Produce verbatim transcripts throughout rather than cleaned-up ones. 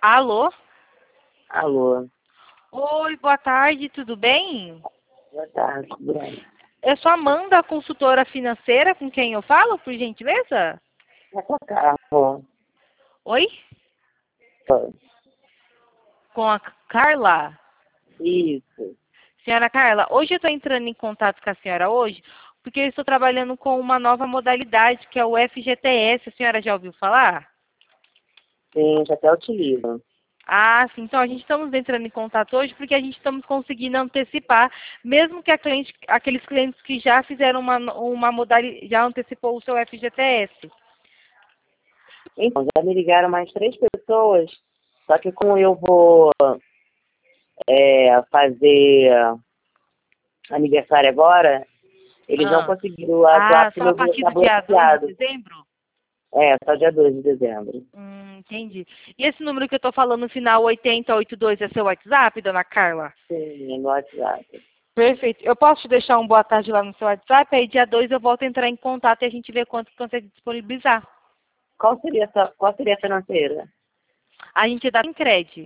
Alô? Alô, Oi, boa tarde, tudo bem? boa tarde, tudo bem? Eu sou Amanda, consultora financeira, com quem eu falo, por gentileza? É com a Carla. Oi? Com a Carla? Isso. Senhora Carla, hoje eu estou entrando em contato com a senhora hoje, porque eu estou trabalhando com uma nova modalidade, que é o F G T S. A senhora já ouviu falar? Sim, já até utilizo. Ah, sim. Então, a gente estamos entrando em contato hoje porque a gente estamos conseguindo antecipar, mesmo que a cliente, aqueles clientes que já fizeram uma, uma modalidade, já antecipou o seu F G T S. Então, já me ligaram mais três pessoas, só que como eu vou é, fazer aniversário agora, eles não Ah, conseguiram o WhatsApp ah porque só a meu número partir está do dia dois de bloqueado. dezembro? É, só dia dois de dezembro. Hum, entendi. E esse número que eu estou falando no final, oitenta e oitenta e dois, é seu WhatsApp, dona Carla? Sim, no WhatsApp. Perfeito. Eu posso te deixar um boa tarde lá no seu WhatsApp, aí dia dois eu volto a entrar em contato e a gente vê quanto consegue disponibilizar. Qual seria a, sua- qual seria a financeira? A gente dá em crédito.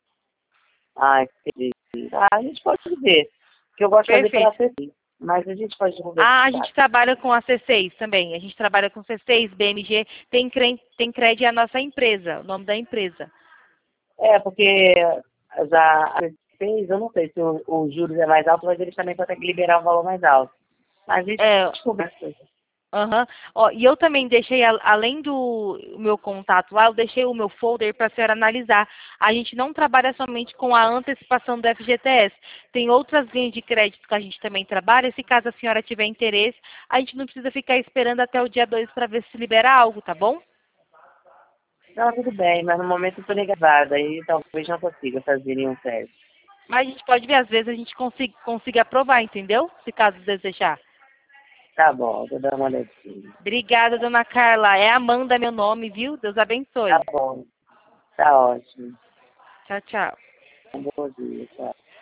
Ah, entendi. Ah, a gente pode ver, que eu gosto de fazer pela Perfeito. C C, mas a gente pode Ah, a conversar. gente trabalha com a C seis também. A gente trabalha com C seis, B M G, tem, cre- tem crédito é a nossa empresa, o nome da empresa. É, porque já a fez, eu não sei se o, o juros é mais alto, mas eles também conseguem liberar um valor mais alto. Mas a gente É, conversa. aham. Ó, e eu também deixei, a- além do meu contato lá, eu deixei o meu folder para a senhora analisar. A gente não trabalha somente com a antecipação do F G T S. Tem outras linhas de crédito que a gente também trabalha. Se caso a senhora tiver interesse, a gente não precisa ficar esperando até o dia dois para ver se libera algo, tá bom? Não, tudo bem, mas no momento eu estou negada, aí talvez não consiga fazer nenhum teste. Mas a gente pode ver, às vezes a gente consiga, consiga aprovar, entendeu? Se caso desejar. Tá bom, vou dar uma olhadinha. Obrigada, dona Carla. É Amanda meu nome, viu? Deus Tá abençoe. bom, tá ótimo. Tchau, tchau. Um bom dia, tchau.